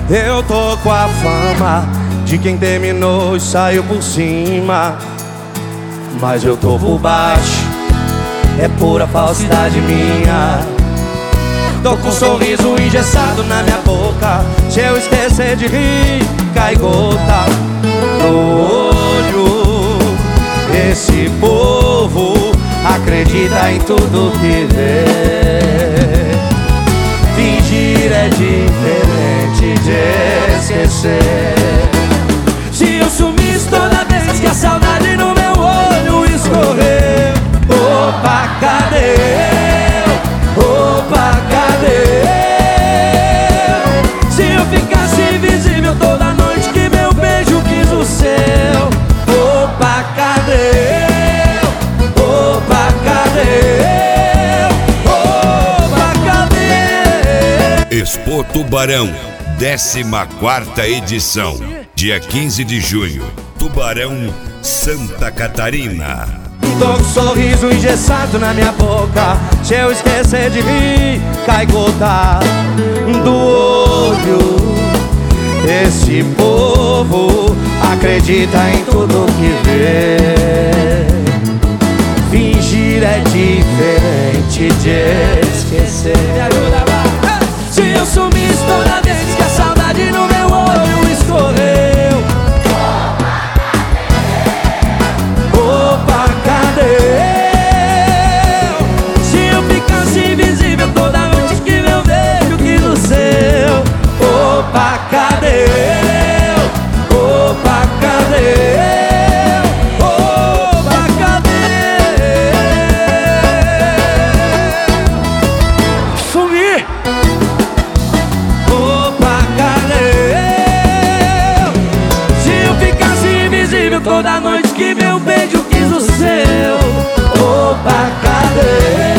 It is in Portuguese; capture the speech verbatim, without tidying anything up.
Eu tô com a fama de quem terminou e saiu por cima, mas eu tô por baixo, é pura falsidade minha. Tô com um sorriso engessado na minha boca, se eu esquecer de rir, cai gota no olho. Esse povo acredita em tudo que vê. Fingir é diferente de esquecer. Se eu sumisse toda vez que a saudade no meu olho escorreu, opa, cadê eu? Opa, cadê eu? Se eu ficasse invisível toda noite que meu beijo quis o seu, opa, cadê eu? Opa, cadê eu? Opa, cadê? Expo Tubarão, décima quarta edição, dia quinze de junho, Tubarão, Santa Catarina. Tô com um sorriso engessado na minha boca, se eu esquecer de rir, cai gota do olho. Esse povo acredita em tudo que vê. Fingir é diferente de esquecer. Me ajuda lá. Se eu sumisse toda vez que a saudade no meu olho escorreu, opa, cadê eu? Se eu ficasse invisível toda noite que meu beijo quis o seu, opa, cadê eu? Opa, cadê eu? Opa, cadê? Sumi! Opa, cadê eu? Se eu ficasse invisível toda noite que meu beijo quis o seu, opa, cadê?